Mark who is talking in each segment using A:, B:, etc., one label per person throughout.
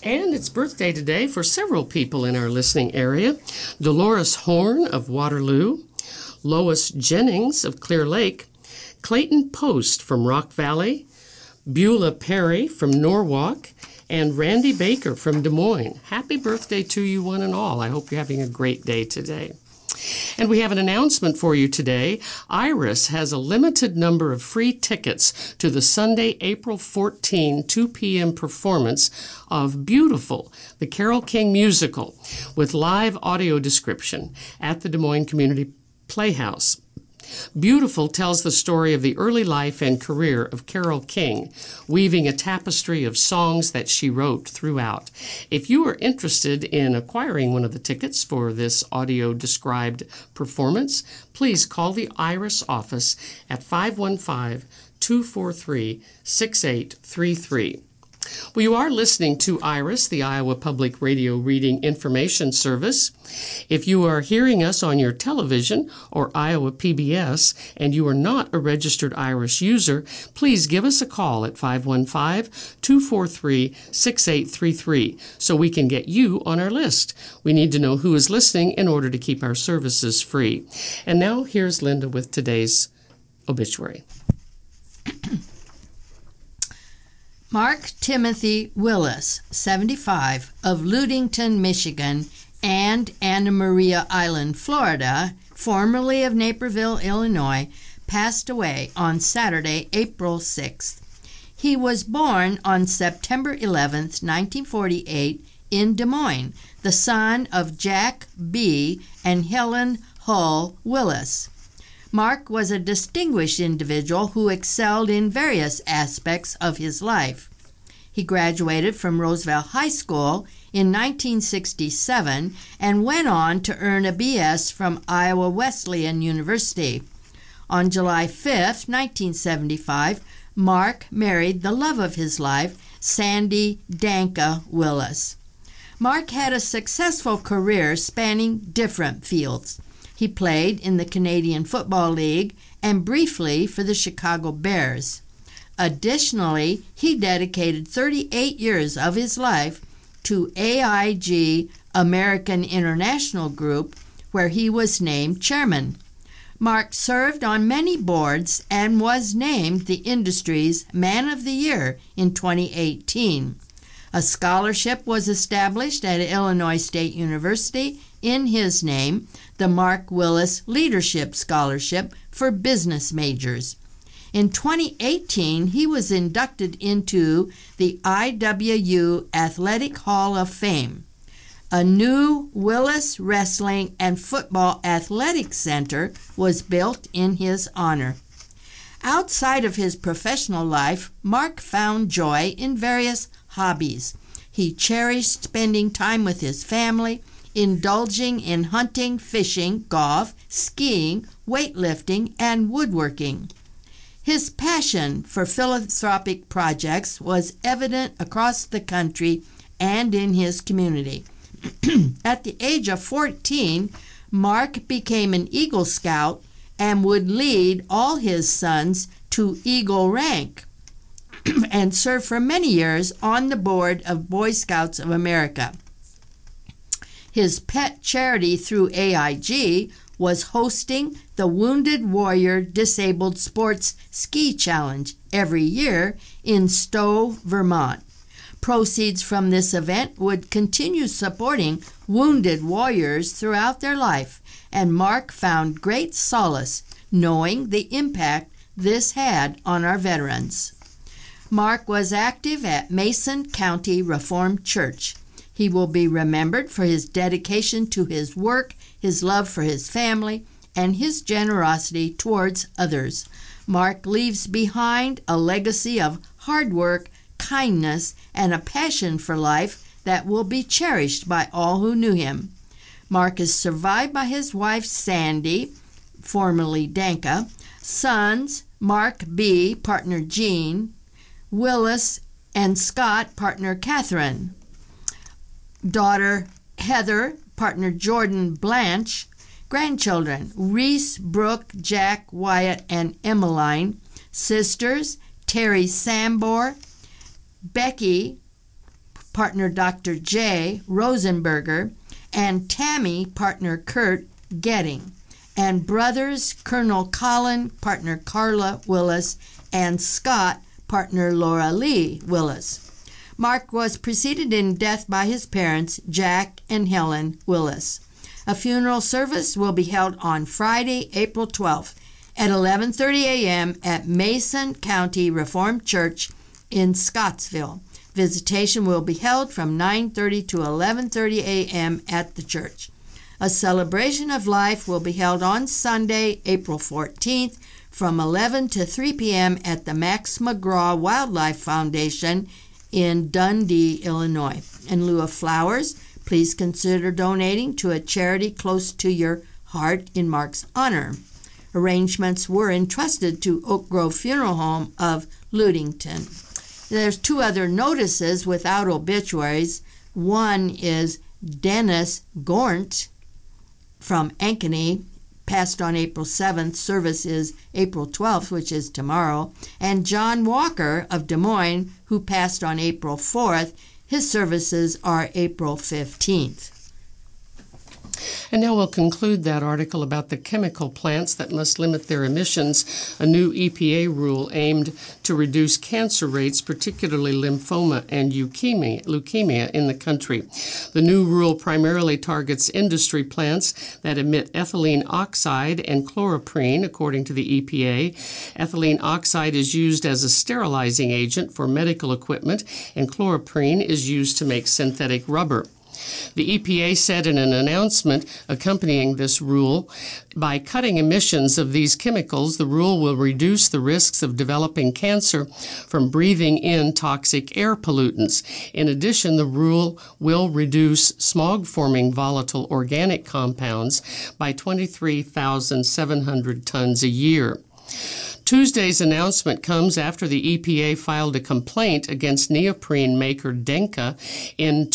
A: And it's birthday today for several people in our listening area. Dolores Horn of Waterloo, Lois Jennings of Clear Lake, Clayton Post from Rock Valley, Beulah Perry from Norwalk, and Randy Baker from Des Moines. Happy birthday to you one and all. I hope you're having a great day today. And we have an announcement for you today. Iris has a limited number of free tickets to the Sunday, April 14, 2 p.m. performance of Beautiful, the Carole King musical, with live audio description at the Des Moines Community Playhouse. Beautiful tells the story of the early life and career of Carole King, weaving a tapestry of songs that she wrote throughout. If you are interested in acquiring one of the tickets for this audio-described performance, please call the Iris office at 515-243-6833. Well, you are listening to Iris, the Iowa Public Radio Reading Information Service. If you are hearing us on your television or Iowa PBS and you are not a registered Iris user, please give us a call at 515-243-6833 so we can get you on our list. We need to know who is listening in order to keep our services free. And now here's Linda with today's obituary.
B: Mark Timothy Willis, 75, of Ludington, Michigan, and Anna Maria Island, Florida, formerly of Naperville, Illinois, passed away on Saturday, April 6th. He was born on September 11th, 1948, in Des Moines, the son of Jack B. and Helen Hull Willis. Mark was a distinguished individual who excelled in various aspects of his life. He graduated from Roosevelt High School in 1967 and went on to earn a B.S. from Iowa Wesleyan University. On July 5, 1975, Mark married the love of his life, Sandy Danka Willis. Mark had a successful career spanning different fields. He played in the Canadian Football League and briefly for the Chicago Bears. Additionally, he dedicated 38 years of his life to AIG American International Group, where he was named chairman. Mark served on many boards and was named the industry's Man of the Year in 2018. A scholarship was established at Illinois State University in his name, the Mark Willis Leadership Scholarship for business majors. In 2018, he was inducted into the IWU Athletic Hall of Fame. A new Willis Wrestling and Football Athletic Center was built in his honor. Outside of his professional life, Mark found joy in various hobbies. He cherished spending time with his family, indulging in hunting, fishing, golf, skiing, weightlifting, and woodworking. His passion for philanthropic projects was evident across the country and in his community. At the age of 14, Mark became an Eagle Scout and would lead all his sons to Eagle rank and served for many years on the board of Boy Scouts of America. His pet charity through AIG was hosting the Wounded Warrior Disabled Sports Ski Challenge every year in Stowe, Vermont. Proceeds from this event would continue supporting wounded warriors throughout their life, and Mark found great solace knowing the impact this had on our veterans. Mark was active at Mason County Reformed Church. He will be remembered for his dedication to his work, his love for his family, and his generosity towards others. Mark leaves behind a legacy of hard work, kindness, and a passion for life that will be cherished by all who knew him. Mark is survived by his wife Sandy, formerly Danka, sons Mark B., partner Jean, Willis, and Scott, partner Catherine, daughter Heather, partner Jordan Blanche, grandchildren Reese, Brooke, Jack, Wyatt, and Emmeline, sisters Terry Sambor, Becky, partner Dr. J. Rosenberger, and Tammy, partner Kurt Getting, and brothers Colonel Colin, partner Carla Willis, and Scott, partner Laura Lee Willis. Mark was preceded in death by his parents, Jack and Helen Willis. A funeral service will be held on Friday, April 12th at 11:30 a.m. at Mason County Reformed Church in Scottsville. Visitation will be held from 9:30 to 11:30 a.m. at the church. A celebration of life will be held on Sunday, April 14th from 11 to 3 p.m. at the Max McGraw Wildlife Foundation in Dundee, Illinois. In lieu of flowers, please consider donating to a charity close to your heart in Mark's honor. Arrangements were entrusted to Oak Grove Funeral Home of Ludington. There's two other notices without obituaries. One is Dennis Gornt from Ankeny, passed on April 7th. Service is April 12th, which is tomorrow. And John Walker of Des Moines, who passed on April 4th. His services are April 15th.
A: And now we'll conclude that article about the chemical plants that must limit their emissions, a new EPA rule aimed to reduce cancer rates, particularly lymphoma and leukemia in the country. The new rule primarily targets industry plants that emit ethylene oxide and chloroprene, according to the EPA. Ethylene oxide is used as a sterilizing agent for medical equipment, and chloroprene is used to make synthetic rubber. The EPA said in an announcement accompanying this rule, by cutting emissions of these chemicals, the rule will reduce the risks of developing cancer from breathing in toxic air pollutants. In addition, the rule will reduce smog-forming volatile organic compounds by 23,700 tons a year. Tuesday's announcement comes after the EPA filed a complaint against neoprene maker Denka in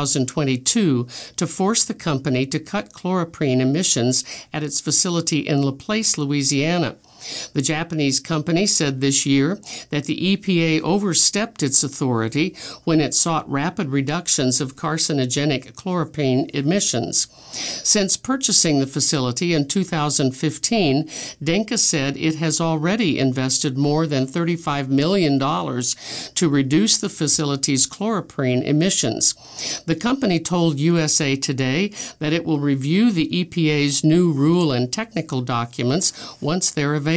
A: 2022 to force the company to cut chloroprene emissions at its facility in LaPlace, Louisiana. The Japanese company said this year that the EPA overstepped its authority when it sought rapid reductions of carcinogenic chloroprene emissions. Since purchasing the facility in 2015, Denka said it has already invested more than $35 million to reduce the facility's chloroprene emissions. The company told USA Today that it will review the EPA's new rule and technical documents once they're available.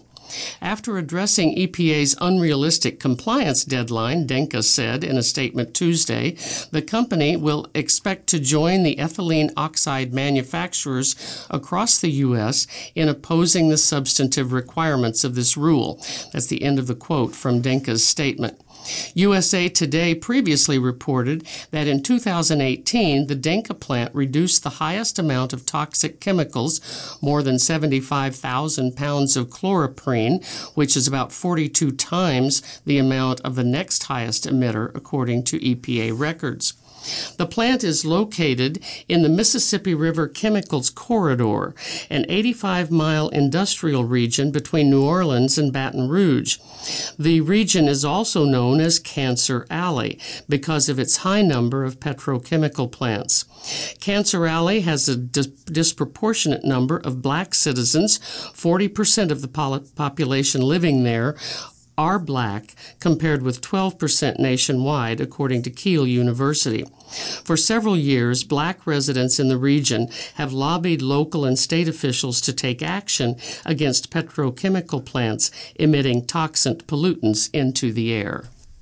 A: After addressing EPA's unrealistic compliance deadline, Denka said in a statement Tuesday, the company will expect to join the ethylene oxide manufacturers across the U.S. in opposing the substantive requirements of this rule. That's the end of the quote from Denka's statement. USA Today previously reported that in 2018, the Denka plant reduced the highest amount of toxic chemicals, more than 75,000 pounds of chloroprene, which is about 42 times the amount of the next highest emitter, according to EPA records. The plant is located in the Mississippi River Chemicals Corridor, an 85-mile industrial region between New Orleans and Baton Rouge. The region is also known as Cancer Alley because of its high number of petrochemical plants. Cancer Alley has a disproportionate number of black citizens. 40% of the population living there are black, compared with 12% nationwide, according to Keele University. For several years, black residents in the region have lobbied local and state officials to take action against petrochemical plants emitting toxic pollutants into the air.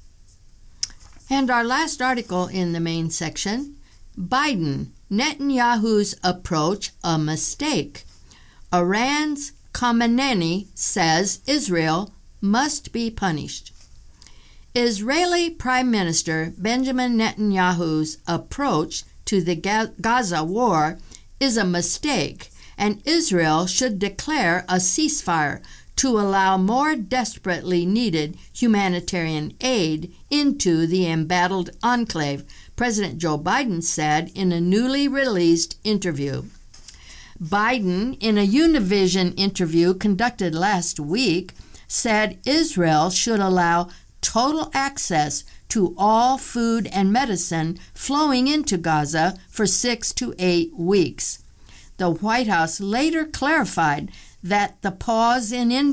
B: And our last article in the main section, Biden, Netanyahu's approach a mistake. Iran's Khamenei says Israel must be punished. Israeli Prime Minister Benjamin Netanyahu's approach to the Gaza war is a mistake, and Israel should declare a ceasefire to allow more desperately needed humanitarian aid into the embattled enclave, President Joe Biden said in a newly released interview. Biden, in a Univision interview conducted last week, said Israel should allow total access to all food and medicine flowing into Gaza for 6 to 8 weeks. The White House later clarified that the pause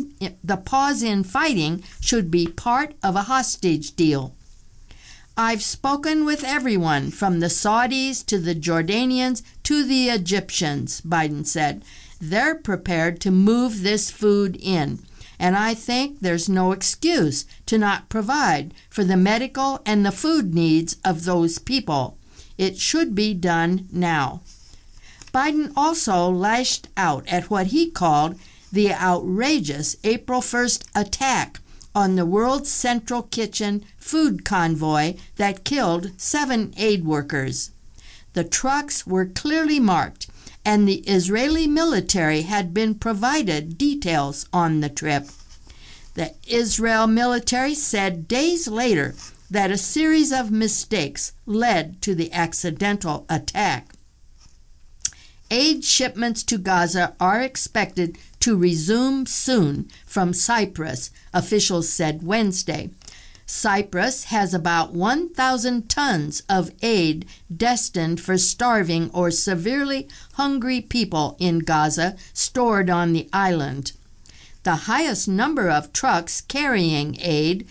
B: in fighting should be part of a hostage deal. I've spoken with everyone from the Saudis to the Jordanians to the Egyptians, Biden said. They're prepared to move this food in, and I think there's no excuse to not provide for the medical and the food needs of those people. It should be done now. Biden also lashed out at what he called the outrageous April 1st attack on the World Central Kitchen food convoy that killed 7 aid workers. The trucks were clearly marked, and the Israeli military had been provided details on the trip. The Israel military said days later that a series of mistakes led to the accidental attack. Aid shipments to Gaza are expected to resume soon from Cyprus, officials said Wednesday. Cyprus has about 1,000 tons of aid destined for starving or severely hungry people in Gaza stored on the island. The highest number of trucks carrying aid,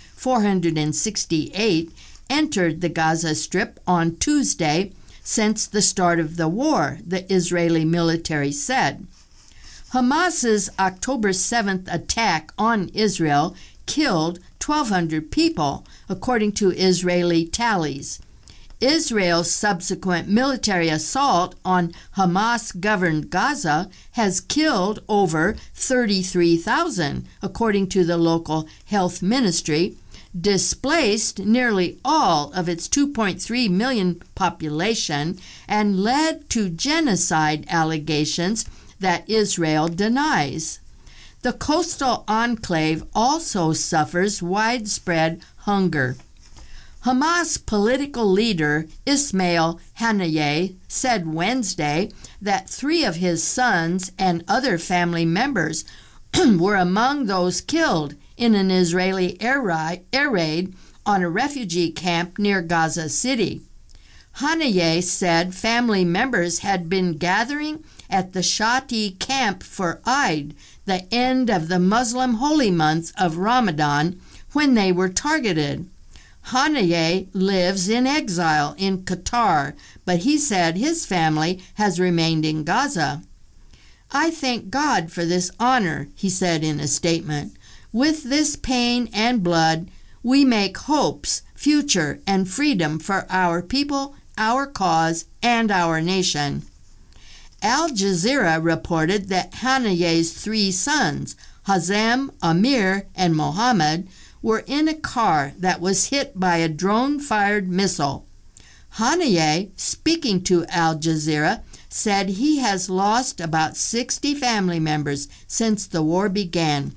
B: 468, entered the Gaza Strip on Tuesday since the start of the war, the Israeli military said. Hamas's October 7th attack on Israel killed 1,200 people, according to Israeli tallies. Israel's subsequent military assault on Hamas-governed Gaza has killed over 33,000, according to the local health ministry, displaced nearly all of its 2.3 million population, and led to genocide allegations that Israel denies. The coastal enclave also suffers widespread hunger. Hamas political leader Ismail Haniyeh said Wednesday that 3 of his sons and other family members were among those killed in an Israeli air raid on a refugee camp near Gaza City. Haniyeh said family members had been gathering at the Shati camp for Eid, the end of the Muslim holy month of Ramadan, when they were targeted. Haniyeh lives in exile in Qatar, but he said his family has remained in Gaza. I thank God for this honor, he said in a statement. With this pain and blood, we make hopes, future, and freedom for our people, our cause, and our nation. Al Jazeera reported that Haniyeh's 3 sons, Hazem, Amir, and Mohammed, were in a car that was hit by a drone-fired missile. Haniyeh, speaking to Al Jazeera, said he has lost about 60 family members since the war began.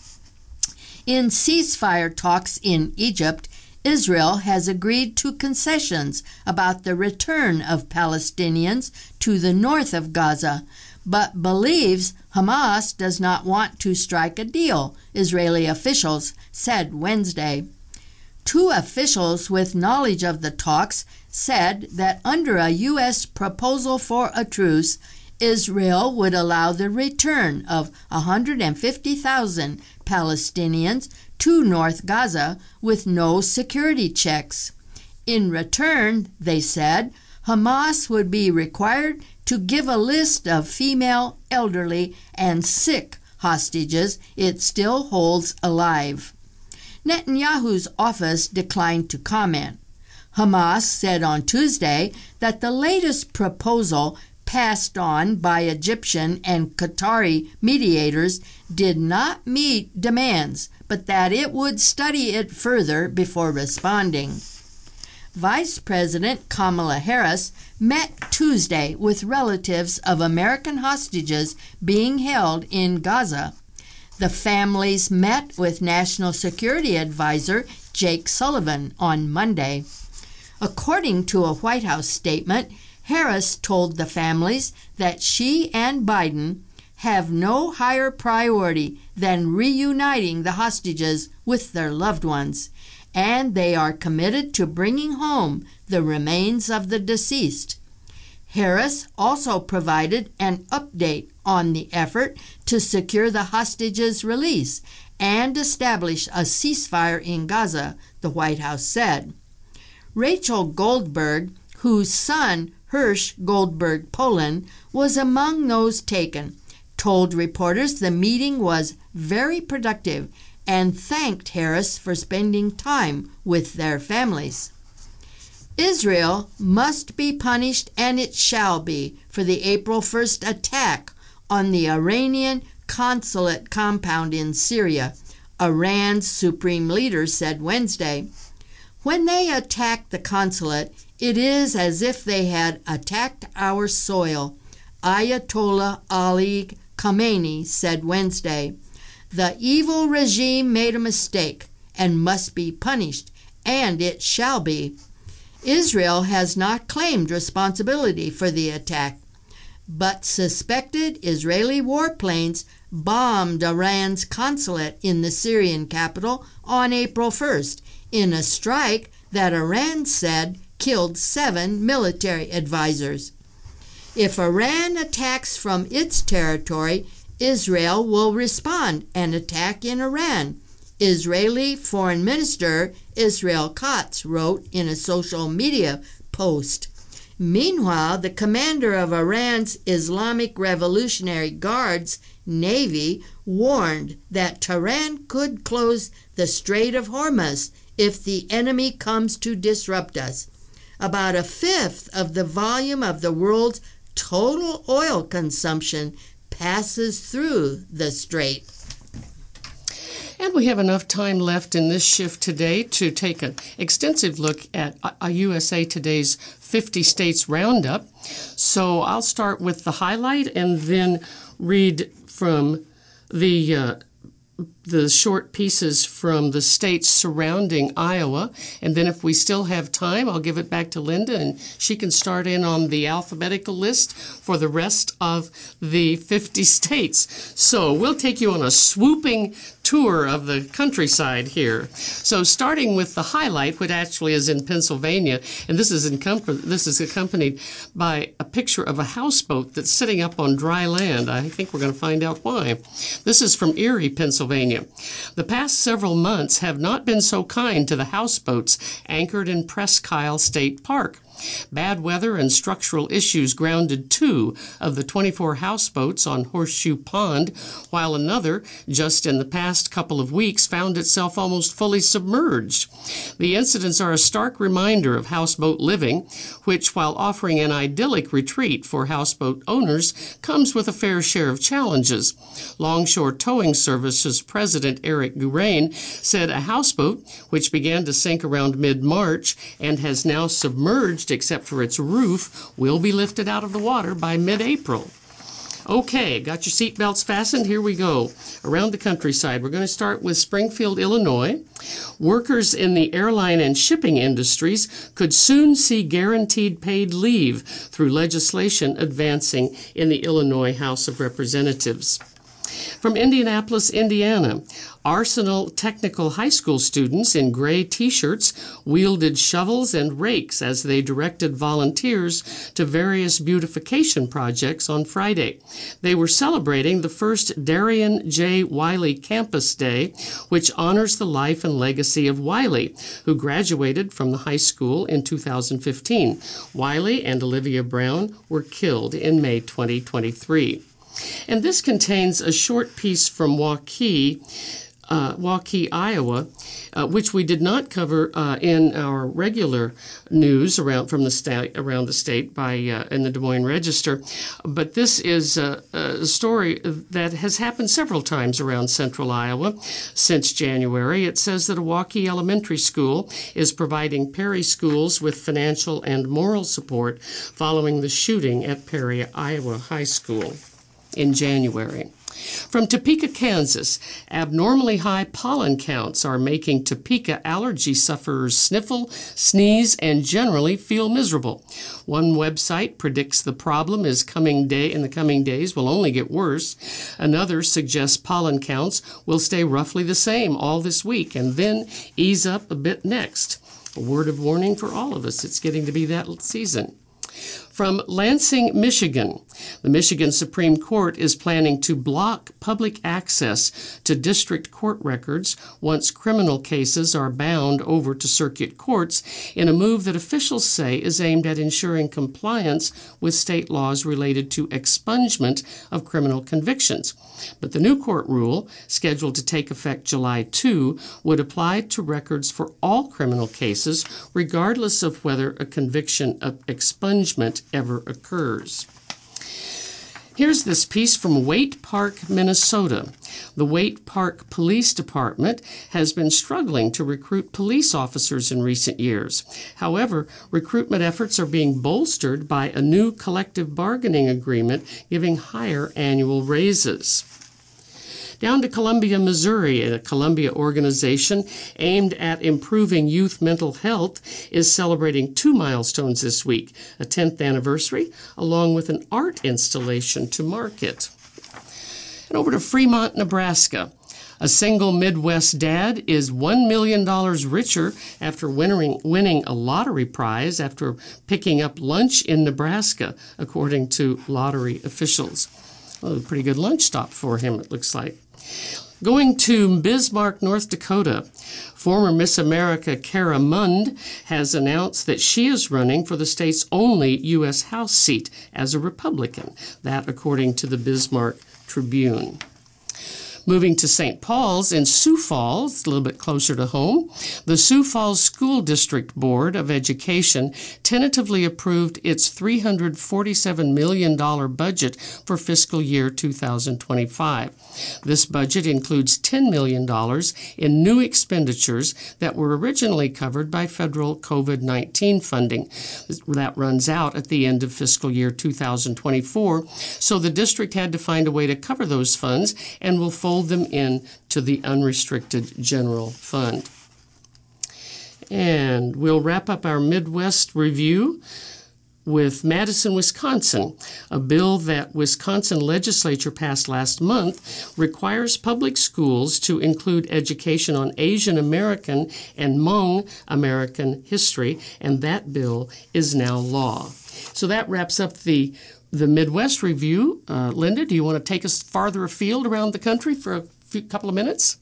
B: In ceasefire talks in Egypt, Israel has agreed to concessions about the return of Palestinians to the north of Gaza, but believes Hamas does not want to strike a deal, Israeli officials said Wednesday. 2 officials with knowledge of the talks said that under a U.S. proposal for a truce, Israel would allow the return of 150,000 Palestinians to North Gaza with no security checks. In return, they said, Hamas would be required to give a list of female, elderly, and sick hostages it still holds alive. Netanyahu's office declined to comment. Hamas said on Tuesday that the latest proposal passed on by Egyptian and Qatari mediators did not meet demands, but that it would study it further before responding. Vice President Kamala Harris met Tuesday with relatives of American hostages being held in Gaza. The families met with National Security Advisor Jake Sullivan on Monday. According to a White House statement, Harris told the families that she and Biden have no higher priority than reuniting the hostages with their loved ones, and they are committed to bringing home the remains of the deceased. Harris also provided an update on the effort to secure the hostages' release and establish a ceasefire in Gaza, the White House said. Rachel Goldberg, whose son Hirsch Goldberg Poland was among those taken, told reporters the meeting was very productive and thanked Harris for spending time with their families. Israel must be punished, and it shall be, for the April 1st attack on the Iranian consulate compound in Syria, Iran's supreme leader said Wednesday. When they attacked the consulate, it is as if they had attacked our soil, Ayatollah Ali Khamenei said Wednesday. The evil regime made a mistake and must be punished, and it shall be. Israel has not claimed responsibility for the attack, but suspected Israeli warplanes bombed Iran's consulate in the Syrian capital on April 1st in a strike that Iran said killed 7 military advisors. If Iran attacks from its territory, Israel will respond and attack in Iran, Israeli Foreign Minister Israel Katz wrote in a social media post. Meanwhile, the commander of Iran's Islamic Revolutionary Guards Navy warned that Tehran could close the Strait of Hormuz if the enemy comes to disrupt us. About a fifth of the volume of the world's total oil consumption passes through the strait.
A: And we have enough time left in this shift today to take an extensive look at USA Today's 50 States Roundup. So I'll start with the highlight and then read from the short pieces from the states surrounding Iowa. And then if we still have time, I'll give it back to Linda, and she can start in on the alphabetical list for the rest of the 50 states. So we'll take you on a swooping tour of the countryside here. So starting with the highlight, which actually is in Pennsylvania, and this is accompanied by a picture of a houseboat that's sitting up on dry land. I think we're going to find out why. This is from Erie, Pennsylvania. The past several months have not been so kind to the houseboats anchored in Presque Isle State Park. Bad weather and structural issues grounded 2 of the 24 houseboats on Horseshoe Pond, while another, just in the past couple of weeks, found itself almost fully submerged. The incidents are a stark reminder of houseboat living, which, while offering an idyllic retreat for houseboat owners, comes with a fair share of challenges. Longshore Towing Services President Eric Gurain said a houseboat, which began to sink around mid-March and has now submerged except for its roof, will be lifted out of the water by mid-April. Okay, got your seatbelts fastened? Here we go. Around the countryside, we're going to start with Springfield, Illinois. Workers in the airline and shipping industries could soon see guaranteed paid leave through legislation advancing in the Illinois House of Representatives. From Indianapolis, Indiana, Arsenal Technical High School students in gray T-shirts wielded shovels and rakes as they directed volunteers to various beautification projects on Friday. They were celebrating the first Darian J. Wiley Campus Day, which honors the life and legacy of Wiley, who graduated from the high school in 2015. Wiley and Olivia Brown were killed in May 2023. And this contains a short piece from Waukee, Iowa, which we did not cover in our regular news around the state by in the Des Moines Register. But this is a story that has happened several times around central Iowa since January. It says that a Waukee Elementary School is providing Perry schools with financial and moral support following the shooting at Perry, Iowa High School in January. From Topeka, Kansas, abnormally high pollen counts are making Topeka allergy sufferers sniffle, sneeze, and generally feel miserable. One website predicts the problem in the coming days will only get worse. Another suggests pollen counts will stay roughly the same all this week and then ease up a bit next. A word of warning for all of us. It's getting to be that season. From Lansing, Michigan, the Michigan Supreme Court is planning to block public access to district court records once criminal cases are bound over to circuit courts in a move that officials say is aimed at ensuring compliance with state laws related to expungement of criminal convictions. But the new court rule, scheduled to take effect July 2, would apply to records for all criminal cases, regardless of whether a conviction of expungement ever occurs. Here's this piece from Waite Park, Minnesota. The Waite Park Police Department has been struggling to recruit police officers in recent years. However, recruitment efforts are being bolstered by a new collective bargaining agreement giving higher annual raises. Down to Columbia, Missouri, a Columbia organization aimed at improving youth mental health is celebrating 2 milestones this week, a 10th anniversary, along with an art installation to mark it. And over to Fremont, Nebraska. A single Midwest dad is $1 million richer after winning a lottery prize after picking up lunch in Nebraska, according to lottery officials. Well, a pretty good lunch stop for him, it looks like. Going to Bismarck, North Dakota, former Miss America Kara Mund has announced that she is running for the state's only U.S. House seat as a Republican, that according to the Bismarck Tribune. Moving to St. Paul's in Sioux Falls, a little bit closer to home, the Sioux Falls School District Board of Education tentatively approved its $347 million budget for fiscal year 2025. This budget includes $10 million in new expenditures that were originally covered by federal COVID-19 funding. That runs out at the end of fiscal year 2024, so the district had to find a way to cover those funds and will fold them in to the unrestricted general fund. And we'll wrap up our Midwest review with Madison, Wisconsin. A bill that Wisconsin legislature passed last month requires public schools to include education on Asian American and Hmong American history, and that bill is now law. So that wraps up the Midwest review. Linda, do you want to take us farther afield around the country for a couple of minutes?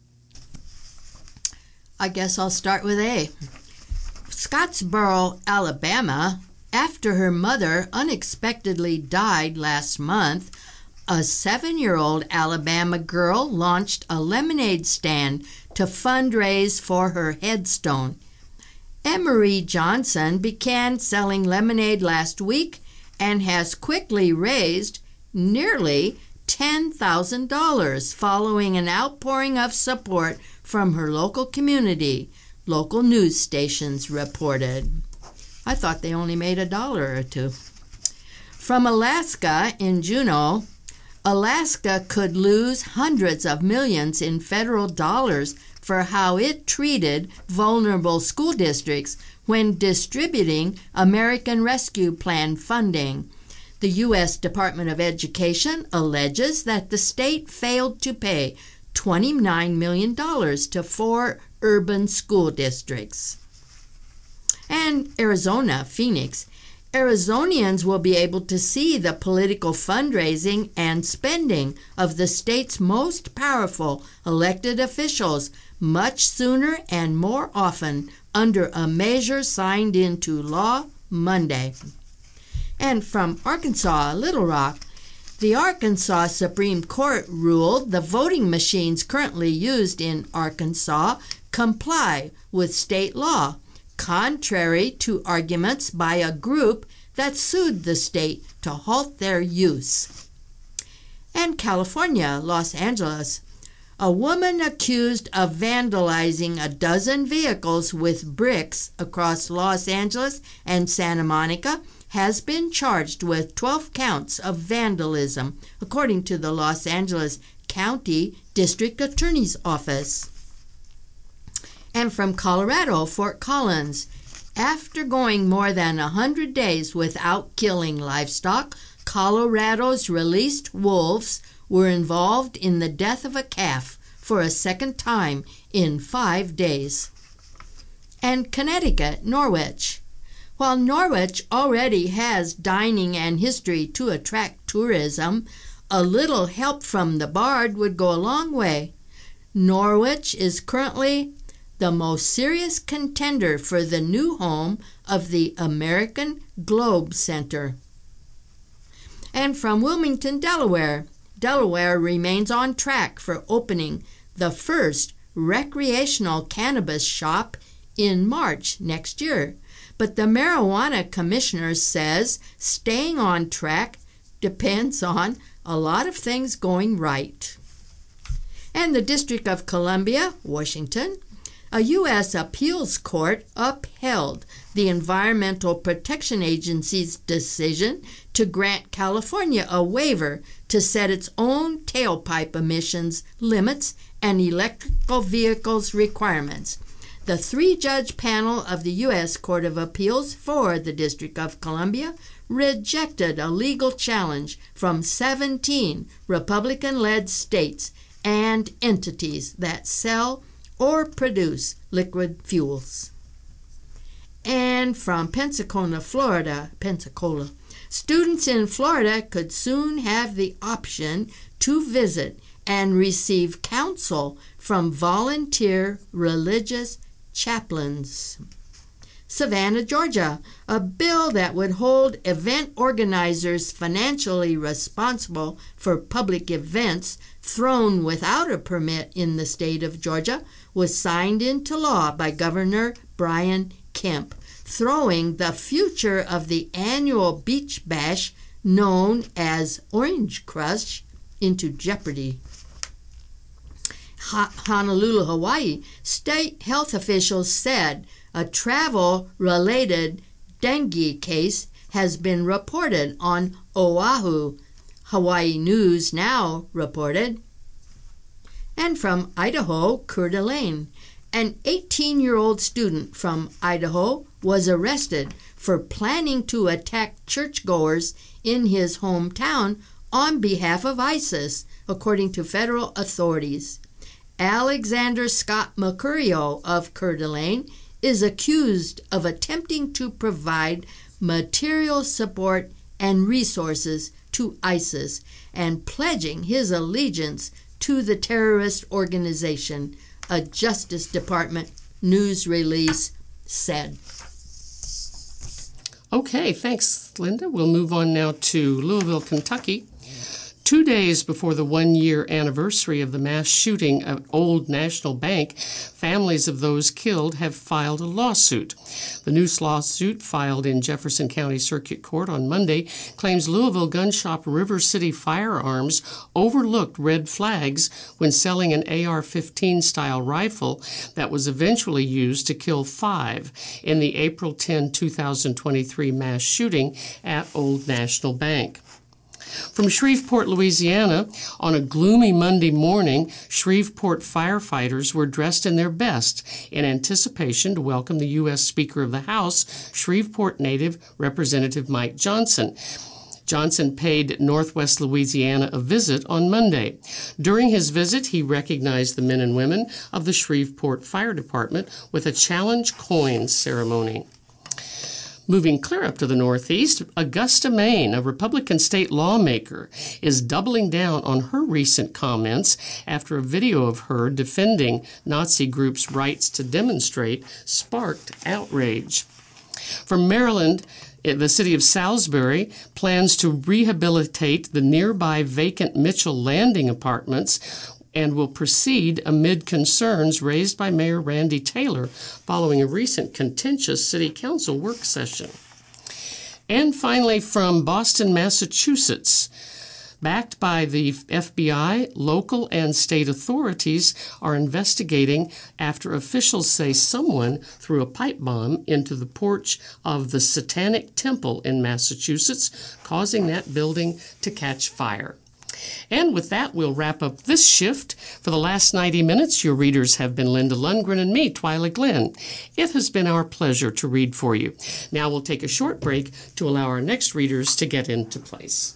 B: I guess I'll start with A. Scottsboro, Alabama. After her mother unexpectedly died last month, a 7-year-old Alabama girl launched a lemonade stand to fundraise for her headstone. Emery Johnson began selling lemonade last week and has quickly raised nearly $10,000 following an outpouring of support from her local community, local news stations reported. I thought they only made $1 or $2. From Alaska in Juneau, Alaska could lose hundreds of millions in federal dollars for how it treated vulnerable school districts when distributing American Rescue Plan funding. The U.S. Department of Education alleges that the state failed to pay $29 million to 4 urban school districts. And Arizona, Phoenix. Arizonians will be able to see the political fundraising and spending of the state's most powerful elected officials much sooner and more often under a measure signed into law Monday. And from Arkansas, Little Rock, the Arkansas Supreme Court ruled the voting machines currently used in Arkansas comply with state law, contrary to arguments by a group that sued the state to halt their use. And California, Los Angeles, a woman accused of vandalizing a dozen vehicles with bricks across Los Angeles and Santa Monica has been charged with 12 counts of vandalism, according to the Los Angeles County District Attorney's Office. And from Colorado, Fort Collins, after going more than 100 days without killing livestock, Colorado's released wolves were involved in the death of a calf for a second time in 5 days. And Connecticut, Norwich. While Norwich already has dining and history to attract tourism, a little help from the Bard would go a long way. Norwich is currently the most serious contender for the new home of the American Globe Center. And from Wilmington, Delaware, Delaware remains on track for opening the first recreational cannabis shop in March next year. But the marijuana commissioner says staying on track depends on a lot of things going right. And the District of Columbia, Washington, a U.S. appeals court upheld the Environmental Protection Agency's decision to grant California a waiver to set its own tailpipe emissions limits and electrical vehicles requirements. The 3-judge panel of the U.S. Court of Appeals for the District of Columbia rejected a legal challenge from 17 Republican-led states and entities that sell or produce liquid fuels. And from Pensacola, Florida, students in Florida could soon have the option to visit and receive counsel from volunteer religious chaplains. Savannah, Georgia, a bill that would hold event organizers financially responsible for public events thrown without a permit in the state of Georgia was signed into law by Governor Brian Kemp, throwing the future of the annual beach bash known as Orange Crush into jeopardy. Honolulu, Hawaii, state health officials said a travel-related dengue case has been reported on Oahu, Hawaii News Now reported. And from Idaho, Coeur d'Alene, an 18-year-old student from Idaho was arrested for planning to attack churchgoers in his hometown on behalf of ISIS, according to federal authorities. Alexander Scott Mercurio of Coeur d'Alene is accused of attempting to provide material support and resources to ISIS and pledging his allegiance to the terrorist organization, a Justice Department news release said.
A: Okay, thanks, Linda. We'll move on now to Louisville, Kentucky. 2 days before the 1-year anniversary of the mass shooting at Old National Bank, families of those killed have filed a lawsuit. The new lawsuit, filed in Jefferson County Circuit Court on Monday, claims Louisville gun shop River City Firearms overlooked red flags when selling an AR-15 style rifle that was eventually used to kill 5 in the April 10, 2023 mass shooting at Old National Bank. From Shreveport, Louisiana, on a gloomy Monday morning, Shreveport firefighters were dressed in their best in anticipation to welcome the U.S. Speaker of the House, Shreveport native Representative Mike Johnson. Johnson paid Northwest Louisiana a visit on Monday. During his visit, he recognized the men and women of the Shreveport Fire Department with a challenge coin ceremony. Moving clear up to the northeast, Augusta, Maine, a Republican state lawmaker, is doubling down on her recent comments after a video of her defending Nazi groups' rights to demonstrate sparked outrage. From Maryland, the city of Salisbury plans to rehabilitate the nearby vacant Mitchell Landing apartments and will proceed amid concerns raised by Mayor Randy Taylor following a recent contentious city council work session. And finally, from Boston, Massachusetts, Backed by the FBI, local and state authorities are investigating after officials say someone threw a pipe bomb into the porch of the Satanic Temple in Massachusetts, causing that building to catch fire. And with that, we'll wrap up this shift. For the last 90 minutes, your readers have been Linda Lundgren and me, Twyla Glenn. It has been our pleasure to read for you. Now we'll take a short break to allow our next readers to get into place.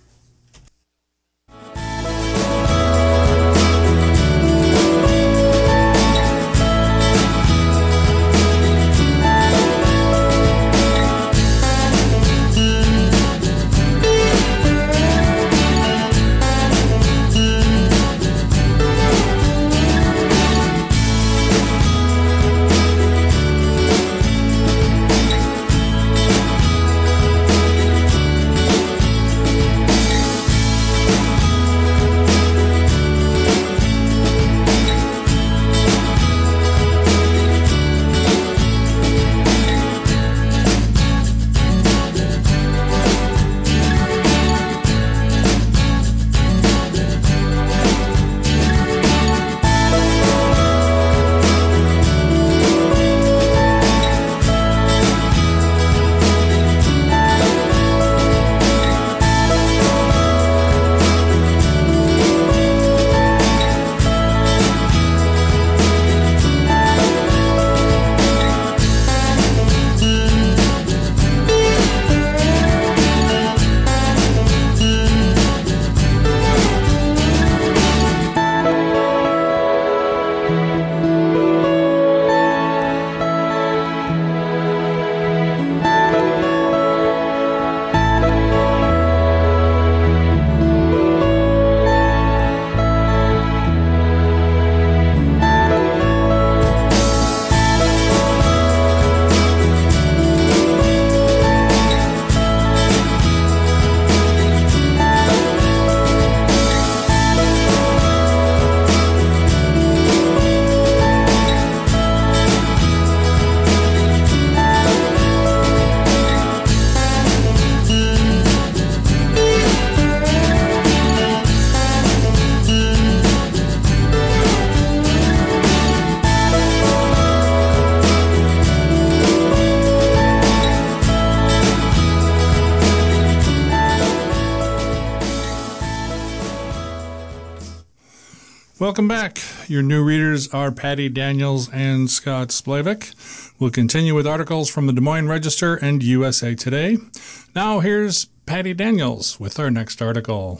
C: Welcome back. Your new readers are Patty Daniels and Scott Splavik. We'll continue with articles from the Des Moines Register and USA Today. Now here's Patty Daniels with our next article.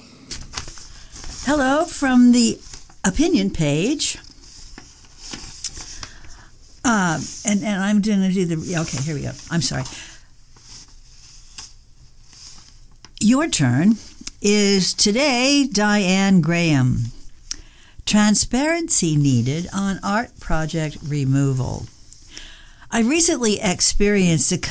D: Hello from the opinion page. And I'm going to do the... Okay, here we go. I'm sorry. Your turn is today Diane Graham. Transparency needed on art project removal. I recently experienced a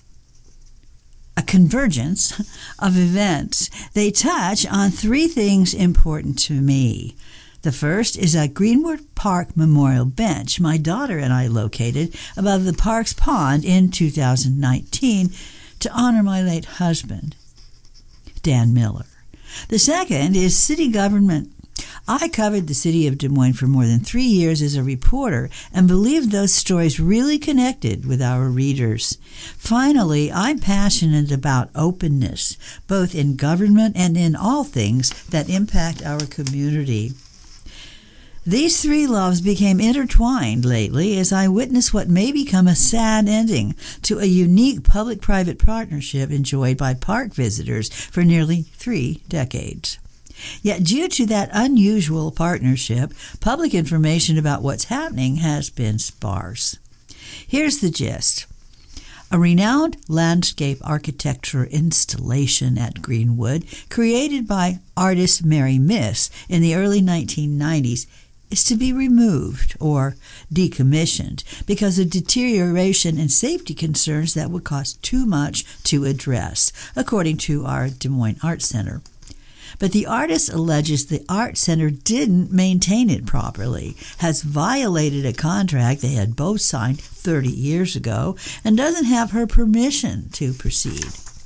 D: convergence of events. They touch on three things important to me. The first is a Greenwood Park Memorial Bench my daughter and I located above the park's pond in 2019 to honor my late husband, Dan Miller. The second is city government. I covered the city of Des Moines for more than 3 years as a reporter and believed those stories really connected with our readers. Finally, I'm passionate about openness, both in government and in all things that impact our community. These three loves became intertwined lately as I witnessed what may become a sad ending to a unique public-private partnership enjoyed by park visitors for nearly 3 decades. Yet due to that unusual partnership, public information about what's happening has been sparse. Here's the gist. A renowned landscape architecture installation at Greenwood, created by artist Mary Miss in the early 1990s, is to be removed or decommissioned because of deterioration and safety concerns that would cost too much to address, according to our Des Moines Art Center. But the artist alleges the art center didn't maintain it properly, has violated a contract they had both signed 30 years ago, and doesn't have her permission to proceed.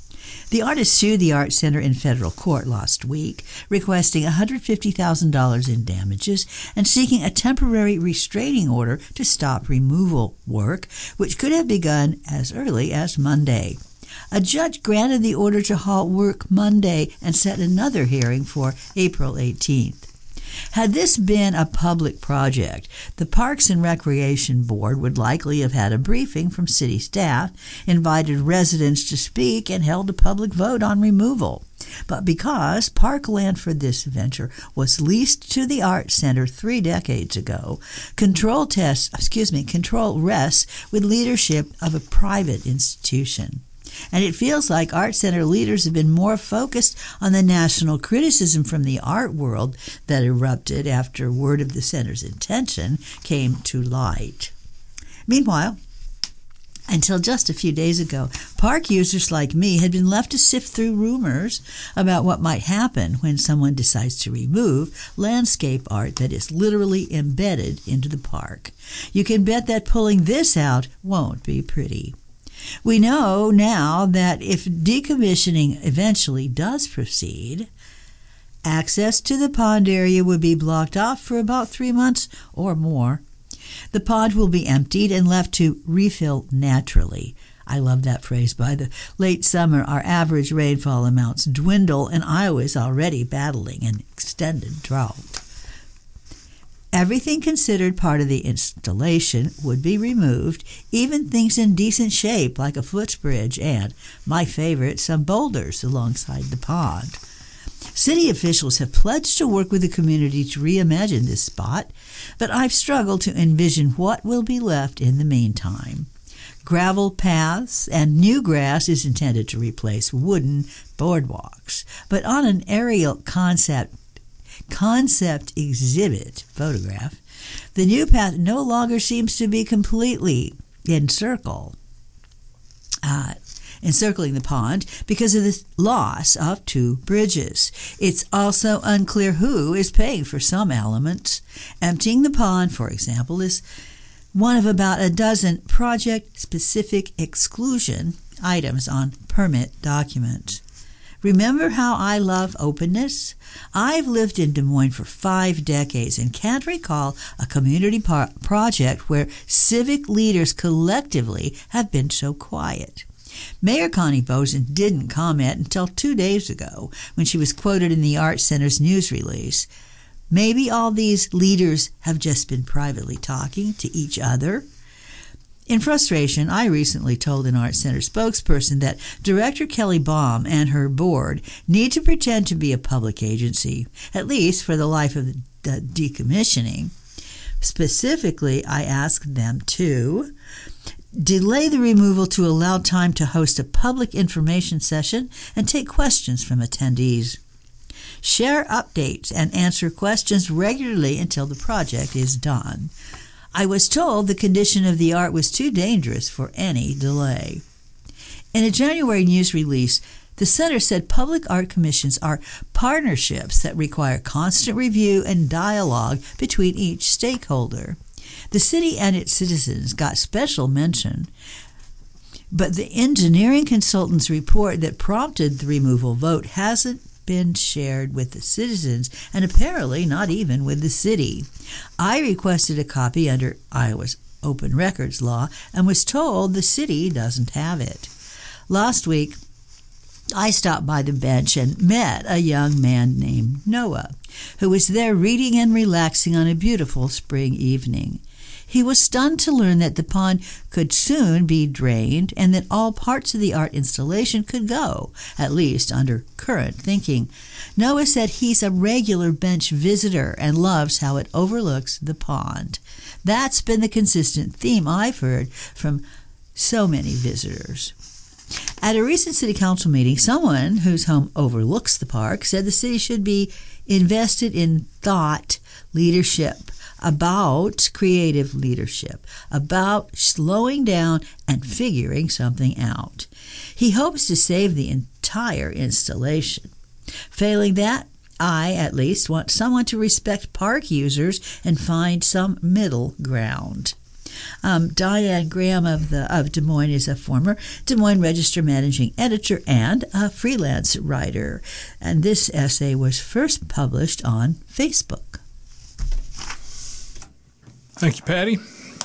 D: The artist sued the Art Center in federal court last week, requesting $150,000 in damages and seeking a temporary restraining order to stop removal work, which could have begun as early as Monday. A judge granted the order to halt work Monday and set another hearing for April 18th. Had this been a public project, the Parks and Recreation Board would likely have had a briefing from city staff, invited residents to speak, and held a public vote on removal. But because parkland for this venture was leased to the Art Center 3 decades ago, control rests with leadership of a private institution. And it feels like Art Center leaders have been more focused on the national criticism from the art world that erupted after word of the center's intention came to light. Meanwhile, until just a few days ago, park users like me had been left to sift through rumors about what might happen when someone decides to remove landscape art that is literally embedded into the park. You can bet that pulling this out won't be pretty. We know now that if decommissioning eventually does proceed, access to the pond area would be blocked off for about 3 months or more. The pond will be emptied and left to refill naturally. I love that phrase. By the late summer, our average rainfall amounts dwindle, and Iowa is already battling an extended drought. Everything considered part of the installation would be removed, even things in decent shape like a footbridge and, my favorite, some boulders alongside the pond. City officials have pledged to work with the community to reimagine this spot, but I've struggled to envision what will be left in the meantime. Gravel paths and new grass is intended to replace wooden boardwalks, but on an aerial concept exhibit photograph, the new path no longer seems to be completely encircling the pond because of the loss of 2 bridges. It's also unclear who is paying for some elements. Emptying the pond, for example, is one of about a dozen project-specific exclusion items on permit documents. Remember how I love openness? I've lived in Des Moines for 5 decades and can't recall a community project where civic leaders collectively have been so quiet. Mayor Connie Boesen didn't comment until 2 days ago when she was quoted in the Art Center's news release. Maybe all these leaders have just been privately talking to each other. In frustration, I recently told an Art Center spokesperson that Director Kelly Baum and her board need to pretend to be a public agency, at least for the life of the decommissioning. Specifically, I asked them to delay the removal to allow time to host a public information session and take questions from attendees. Share updates and answer questions regularly until the project is done. I was told the condition of the art was too dangerous for any delay. In a January news release, the center said public art commissions are partnerships that require constant review and dialogue between each stakeholder. The city and its citizens got special mention, but the engineering consultant's report that prompted the removal vote hasn't been shared with the citizens and apparently not even with the city. I requested a copy under Iowa's open records law and was told the city doesn't have it. Last week, I stopped by the bench and met a young man named Noah, who was there reading and relaxing on a beautiful spring evening. He was stunned to learn that the pond could soon be drained and that all parts of the art installation could go, at least under current thinking. Noah said he's a regular bench visitor and loves how it overlooks the pond. That's been the consistent theme I've heard from so many visitors. At a recent city council meeting, someone whose home overlooks the park said the city should be invested in thought leadership, about creative leadership, about slowing down and figuring something out. He hopes to save the entire installation. Failing that, I, at least, want someone to respect park users and find some middle ground. Diane Graham of Des Moines is a former Des Moines Register managing editor and a freelance writer. And this essay was first published on Facebook.
C: Thank you, Patty.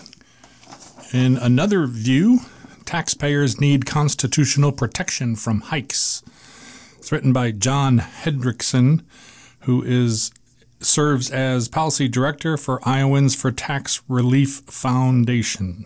C: In another view, taxpayers need constitutional protection from hikes. It's written by John Hendrickson, who serves as policy director for Iowans for Tax Relief Foundation.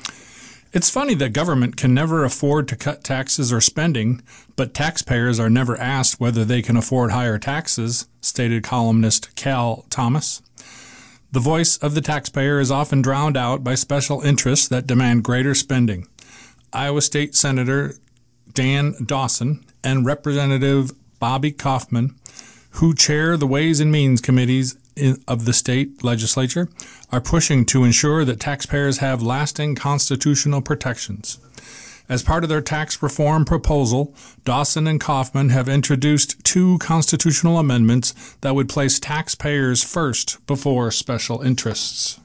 C: It's funny that government can never afford to cut taxes or spending, but taxpayers are never asked whether they can afford higher taxes, stated columnist Cal Thomas. The voice of the taxpayer is often drowned out by special interests that demand greater spending. Iowa State Senator Dan Dawson and Representative Bobby Kaufman, who chair the Ways and Means Committees of the state legislature, are pushing to ensure that taxpayers have lasting constitutional protections. As part of their tax reform proposal, Dawson and Kaufman have introduced 2 constitutional amendments that would place taxpayers first before special interests.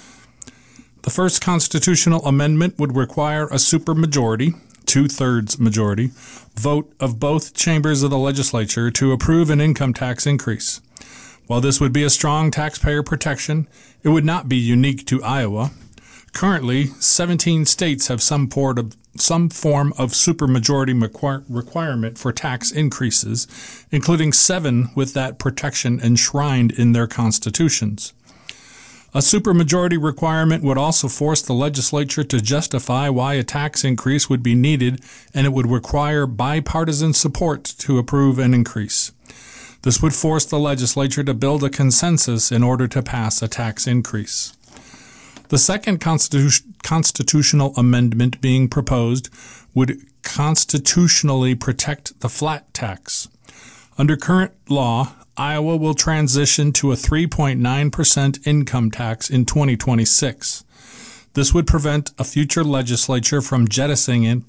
C: The first constitutional amendment would require a supermajority, 2/3 majority, vote of both chambers of the legislature to approve an income tax increase. While this would be a strong taxpayer protection, it would not be unique to Iowa. Currently, 17 states have some form of supermajority requirement for tax increases, including 7 with that protection enshrined in their constitutions. A supermajority requirement would also force the legislature to justify why a tax increase would be needed, and it would require bipartisan support to approve an increase. This would force the legislature to build a consensus in order to pass a tax increase. The second constitutional amendment being proposed would constitutionally protect the flat tax. Under current law, Iowa will transition to a 3.9% income tax in 2026. This would prevent a future legislature from jettisoning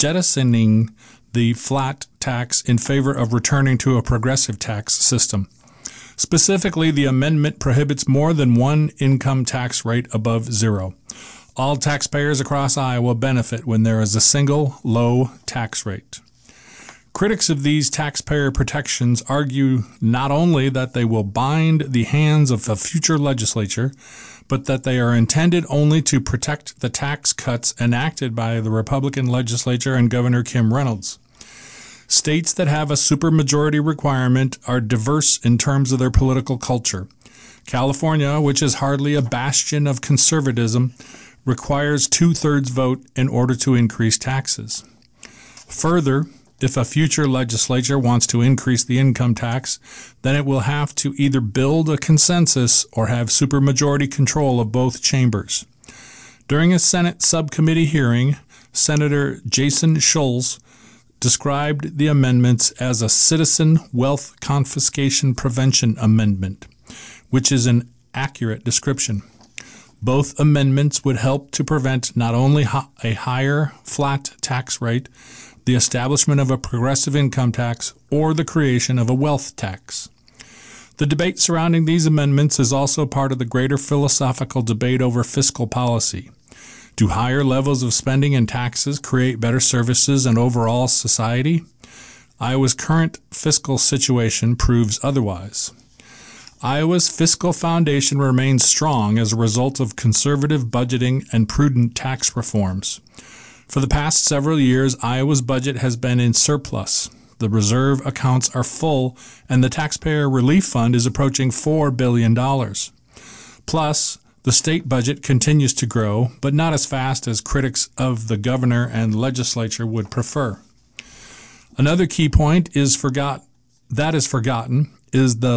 C: the flat tax in favor of returning to a progressive tax system. Specifically, the amendment prohibits more than one income tax rate above 0. All taxpayers across Iowa benefit when there is a single low tax rate. Critics of these taxpayer protections argue not only that they will bind the hands of a future legislature, but that they are intended only to protect the tax cuts enacted by the Republican legislature and Governor Kim Reynolds. States that have a supermajority requirement are diverse in terms of their political culture. California, which is hardly a bastion of conservatism, requires 2/3 vote in order to increase taxes. Further, if a future legislature wants to increase the income tax, then it will have to either build a consensus or have supermajority control of both chambers. During a Senate subcommittee hearing, Senator Jason Schulz described the amendments as a citizen wealth confiscation prevention amendment, which is an accurate description. Both amendments would help to prevent not only a higher flat tax rate, the establishment of a progressive income tax, or the creation of a wealth tax. The debate surrounding these amendments is also part of the greater philosophical debate over fiscal policy. Do higher levels of spending and taxes create better services and overall society? Iowa's current fiscal situation proves otherwise. Iowa's fiscal foundation remains strong as a result of conservative budgeting and prudent tax reforms. For the past several years, Iowa's budget has been in surplus. The reserve accounts are full, and the Taxpayer Relief Fund is approaching $4 billion. Plus, the state budget continues to grow, but not as fast as critics of the governor and legislature would prefer. Another key point is forgotten is the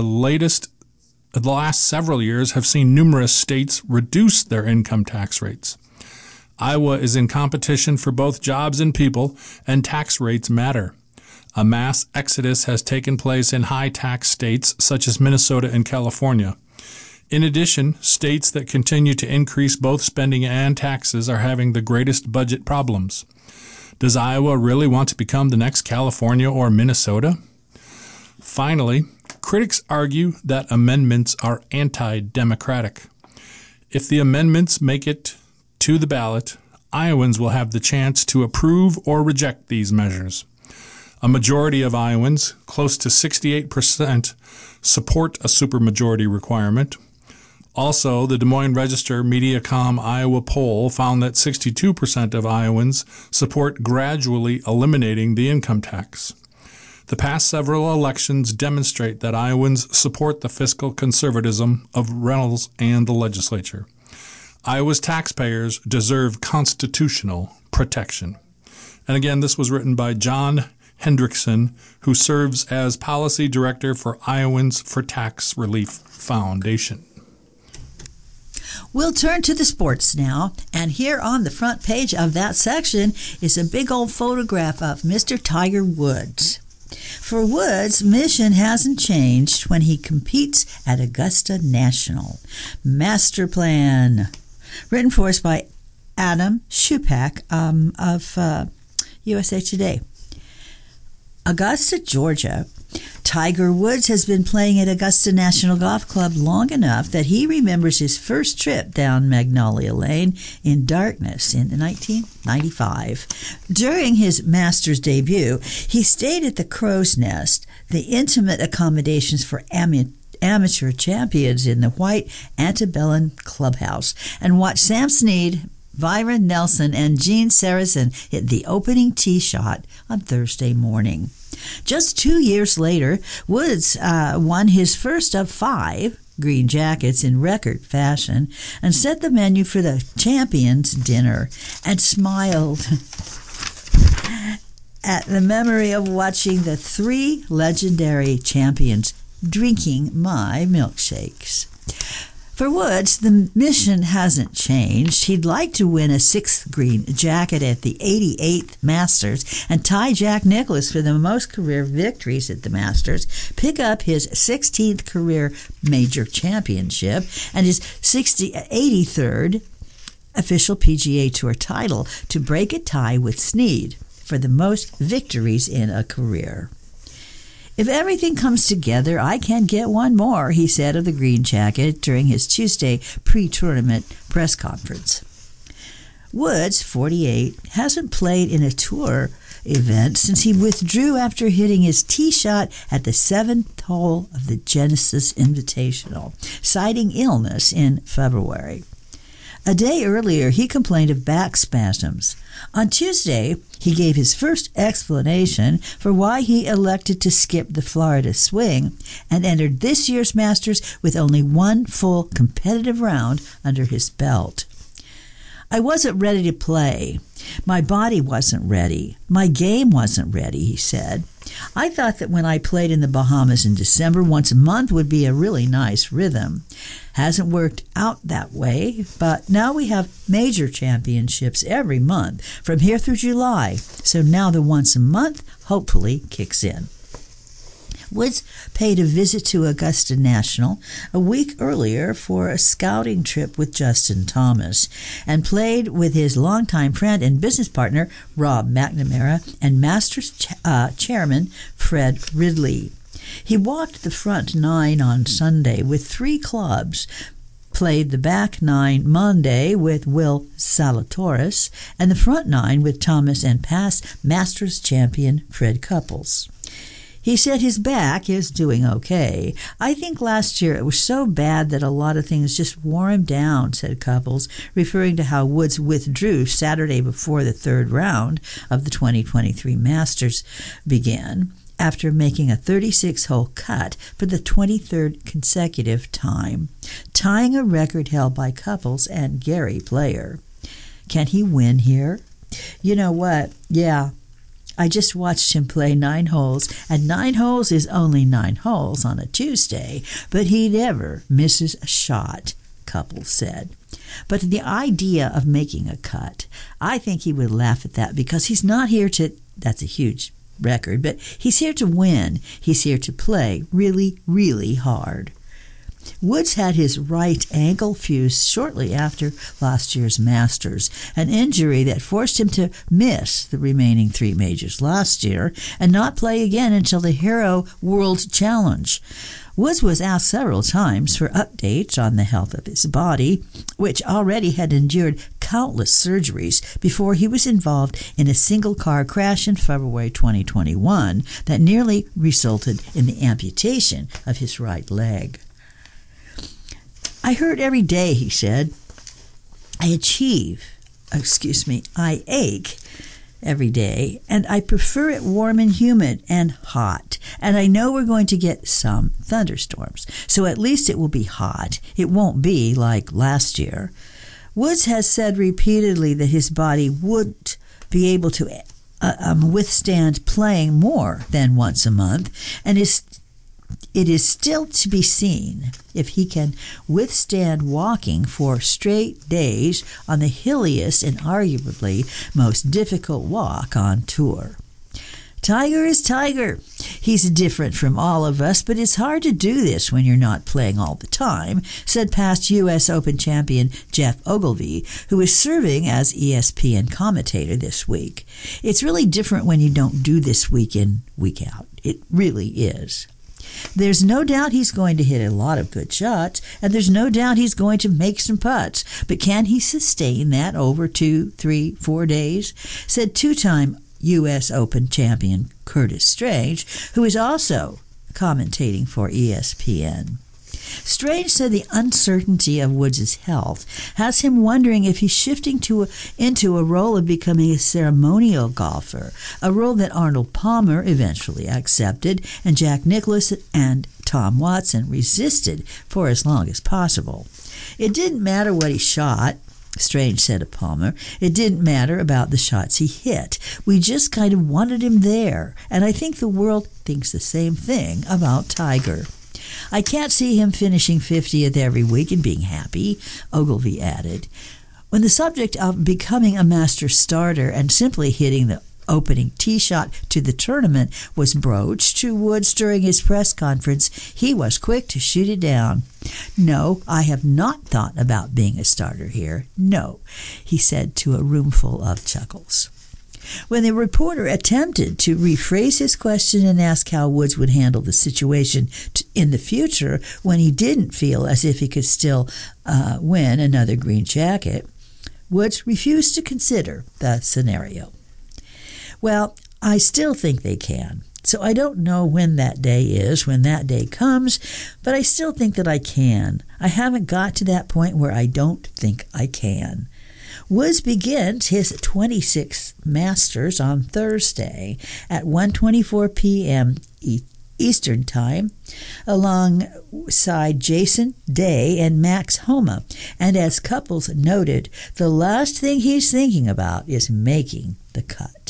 C: last several years have seen numerous states reduce their income tax rates. Iowa is in competition for both jobs and people, and tax rates matter. A mass exodus has taken place in high-tax states such as Minnesota and California. In addition, states that continue to increase both spending and taxes are having the greatest budget problems. Does Iowa really want to become the next California or Minnesota? Finally, critics argue that amendments are anti-democratic. If the amendments make it to the ballot, Iowans will have the chance to approve or reject these measures. A majority of Iowans, close to 68%, support a supermajority requirement. Also, the Des Moines Register Mediacom Iowa poll found that 62% of Iowans support gradually eliminating the income tax. The past several elections demonstrate that Iowans support the fiscal conservatism of Reynolds and the legislature. Iowa's taxpayers deserve constitutional protection. And again, this was written by John Hendrickson, who serves as Policy Director for Iowans for Tax Relief Foundation.
D: We'll turn to the sports now, and here on the front page of that section is a big old photograph of Mr. Tiger Woods. For Woods, mission hasn't changed when he competes at Augusta National. Master Plan, written for us by Adam Schupak of USA Today. Augusta, Georgia. Tiger Woods has been playing at Augusta National Golf Club long enough that he remembers his first trip down Magnolia Lane in darkness in 1995. During his Masters debut, he stayed at the Crow's Nest, the intimate accommodations for amateur champions in the white antebellum clubhouse, and watched Sam Snead, Byron Nelson, and Gene Sarazen hit the opening tee shot on Thursday morning. Just 2 years later, Woods won his first of 5 green jackets in record fashion and set the menu for the champions' dinner and smiled at the memory of watching the 3 legendary champions drinking my milkshakes. For Woods, the mission hasn't changed. He'd like to win a 6th green jacket at the 88th Masters and tie Jack Nicklaus for the most career victories at the Masters, pick up his 16th career major championship and his 83rd official PGA Tour title to break a tie with Snead for the most victories in a career. If everything comes together, I can get one more, he said of the green jacket during his Tuesday pre-tournament press conference. Woods, 48, hasn't played in a tour event since he withdrew after hitting his tee shot at the 7th hole of the Genesis Invitational, citing illness in February. A day earlier, he complained of back spasms. On Tuesday, he gave his first explanation for why he elected to skip the Florida swing and entered this year's Masters with only one full competitive round under his belt. I wasn't ready to play. My body wasn't ready. My game wasn't ready, he said. I thought that when I played in the Bahamas in December, once a month would be a really nice rhythm. Hasn't worked out that way, but now we have major championships every month from here through July, so now the once a month hopefully kicks in. Woods paid a visit to Augusta National a week earlier for a scouting trip with Justin Thomas and played with his longtime friend and business partner Rob McNamara and Masters chairman Fred Ridley. He walked the front 9 on Sunday with 3 clubs, played the back 9 Monday with Will Zalatoris, and the front 9 with Thomas and past Masters champion Fred Couples. He said his back is doing okay. I think last year it was so bad that a lot of things just wore him down, said Couples, referring to how Woods withdrew Saturday before the 3rd round of the 2023 Masters began, after making a 36-hole cut for the 23rd consecutive time, tying a record held by Couples and Gary Player. Can he win here? You know what? Yeah. I just watched him play 9 holes, and 9 holes is only 9 holes on a Tuesday, but he never misses a shot, Couples said. But the idea of making a cut, I think he would laugh at that because he's not here to, that's a huge record, but he's here to win. He's here to play really, really hard. Woods had his right ankle fused shortly after last year's Masters, an injury that forced him to miss the remaining 3 majors last year and not play again until the Hero World Challenge. Woods was asked several times for updates on the health of his body, which already had endured countless surgeries before he was involved in a single-car crash in February 2021 that nearly resulted in the amputation of his right leg. I hurt every day, he said. I ache every day, and I prefer it warm and humid and hot. And I know we're going to get some thunderstorms, so at least it will be hot. It won't be like last year. Woods has said repeatedly that his body wouldn't be able to withstand playing more than once a month, and it is still to be seen if he can withstand walking for straight days on the hilliest and arguably most difficult walk on tour. Tiger is Tiger. He's different from all of us, but it's hard to do this when you're not playing all the time, said past U.S. Open champion Geoff Ogilvy, who is serving as ESPN commentator this week. It's really different when you don't do this week in, week out. It really is. There's no doubt he's going to hit a lot of good shots, and there's no doubt he's going to make some putts. But can he sustain that over 2, 3, 4 days? Said two-time U.S. Open champion Curtis Strange, who is also commentating for ESPN. Strange said the uncertainty of Woods' health has him wondering if he's shifting into a role of becoming a ceremonial golfer, a role that Arnold Palmer eventually accepted and Jack Nicklaus and Tom Watson resisted for as long as possible. It didn't matter what he shot, Strange said of Palmer. It didn't matter about the shots he hit. We just kind of wanted him there, and I think the world thinks the same thing about Tiger. I can't see him finishing 50th every week and being happy, Ogilvy added. When the subject of becoming a master starter and simply hitting the opening tee shot to the tournament was broached to Woods during his press conference, he was quick to shoot it down. No, I have not thought about being a starter here. No, he said to a roomful of chuckles. When the reporter attempted to rephrase his question and ask how Woods would handle the situation in the future when he didn't feel as if he could still win another green jacket, Woods refused to consider the scenario. Well, I still think they can. So I don't know when that day is, when that day comes, but I still think that I can. I haven't got to that point where I don't think I can. Woods begins his 26th Masters on Thursday at 1:24 p.m. Eastern Time, alongside Jason Day and Max Homa. And as Couples noted, the last thing he's thinking about is making the cut.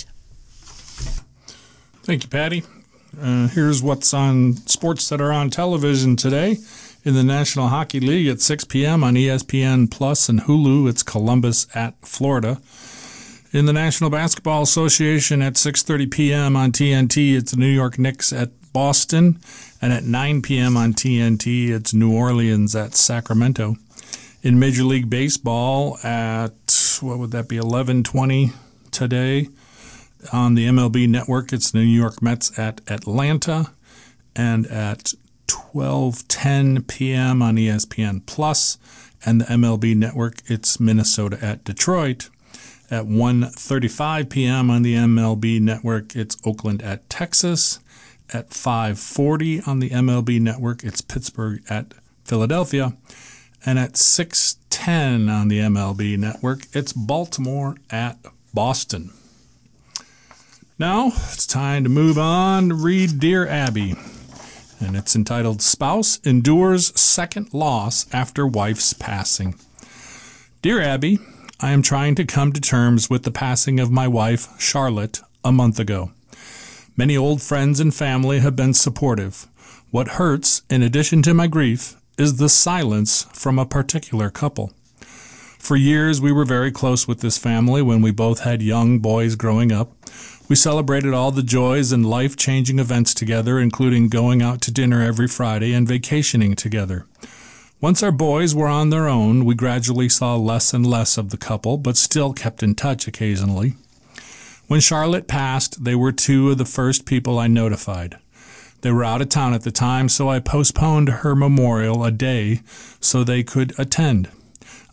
C: Thank you, Patty. Here's what's on sports that are on television today. In the National Hockey League at 6 p.m. on ESPN Plus and Hulu, it's Columbus at Florida. In the National Basketball Association at 6:30 p.m. on TNT, it's the New York Knicks at Boston. And at 9 p.m. on TNT, it's New Orleans at Sacramento. In Major League Baseball at, 11:20 today, on the MLB Network, it's the New York Mets at Atlanta. And at 12:10 p.m. on ESPN Plus and the MLB Network, it's Minnesota at Detroit. At 1:35 p.m. on the MLB Network, it's Oakland at Texas. At 5:40 on the MLB Network, it's Pittsburgh at Philadelphia. And at 6:10 on the MLB Network, it's Baltimore at Boston. Now it's time to move on to read Dear Abby. And it's entitled, Spouse Endures Second Loss After Wife's Passing. Dear Abby, I am trying to come to terms with the passing of my wife, Charlotte, a month ago. Many old friends and family have been supportive. What hurts, in addition to my grief, is the silence from a particular couple. For years, we were very close with this family when we both had young boys growing up. We celebrated all the joys and life-changing events together, including going out to dinner every Friday and vacationing together. Once our boys were on their own, we gradually saw less and less of the couple, but still kept in touch occasionally. When Charlotte passed, they were two of the first people I notified. They were out of town at the time, so I postponed her memorial a day so they could attend.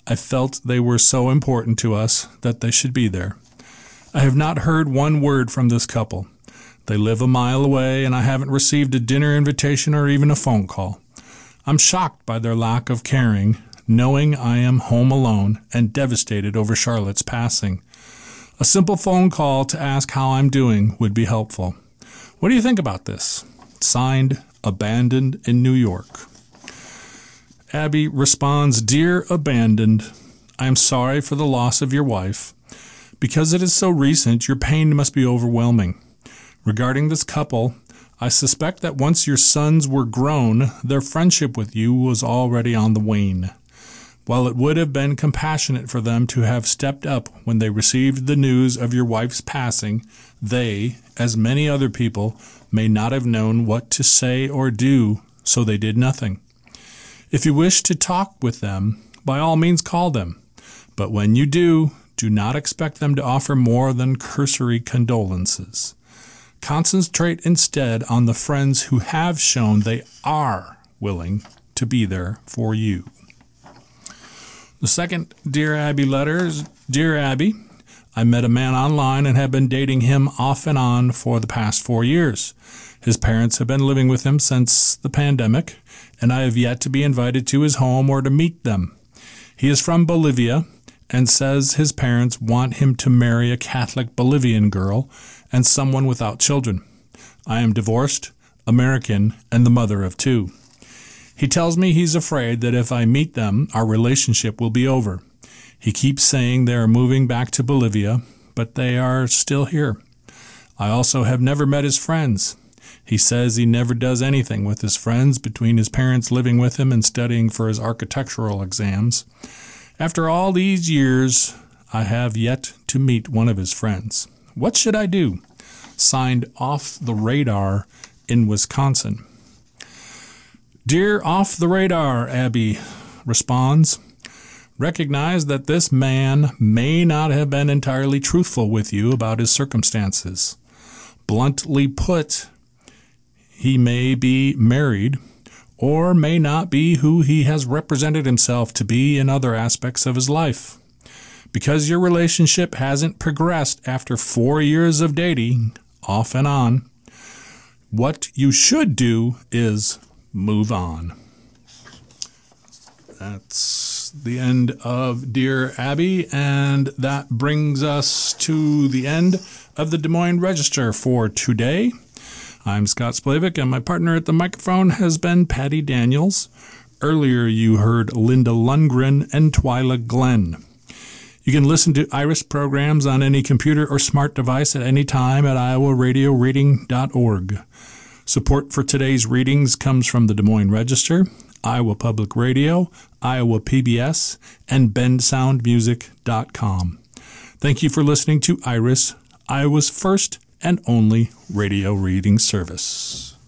C: I felt they were so important to us that they should be there. I have not heard one word from this couple. They live a mile away, and I haven't received a dinner invitation or even a phone call. I'm shocked by their lack of caring, knowing I am home alone and devastated over Charlotte's passing. A simple phone call to ask how I'm doing would be helpful. What do you think about this? Signed, Abandoned in New York. Abby responds, Dear Abandoned, I am sorry for the loss of your wife. Because it is so recent, your pain must be overwhelming. Regarding this couple, I suspect that once your sons were grown, their friendship with you was already on the wane. While it would have been compassionate for them to have stepped up when they received the news of your wife's passing, they, as many other people, may not have known what to say or do, so they did nothing. If you wish to talk with them, by all means call them. But when you do not expect them to offer more than cursory condolences. Concentrate instead on the friends who have shown they are willing to be there for you. The second Dear Abby letter is, Dear Abby, I met a man online and have been dating him off and on for the past 4 years. His parents have been living with him since the pandemic, and I have yet to be invited to his home or to meet them. He is from Bolivia and says his parents want him to marry a Catholic Bolivian girl and someone without children. I am divorced, American, and the mother of 2. He tells me he's afraid that if I meet them, our relationship will be over. He keeps saying they are moving back to Bolivia, but they are still here. I also have never met his friends. He says he never does anything with his friends between his parents living with him and studying for his architectural exams. After all these years, I have yet to meet one of his friends. What should I do? Signed, Off the Radar in Wisconsin. Dear Off the Radar, Abby responds, recognize that this man may not have been entirely truthful with you about his circumstances. Bluntly put, he may be married or may not be who he has represented himself to be in other aspects of his life. Because your relationship hasn't progressed after 4 years of dating, off and on, what you should do is move on. That's the end of Dear Abby, and that brings us to the end of the Des Moines Register for today. I'm Scott Splavik, and my partner at the microphone has been Patty Daniels. Earlier you heard Linda Lundgren and Twyla Glenn. You can listen to Iris programs on any computer or smart device at any time at iowaradioreading.org. Support for today's readings comes from the Des Moines Register, Iowa Public Radio, Iowa PBS, and BendSoundMusic.com. Thank you for listening to Iris, Iowa's first and only radio reading service.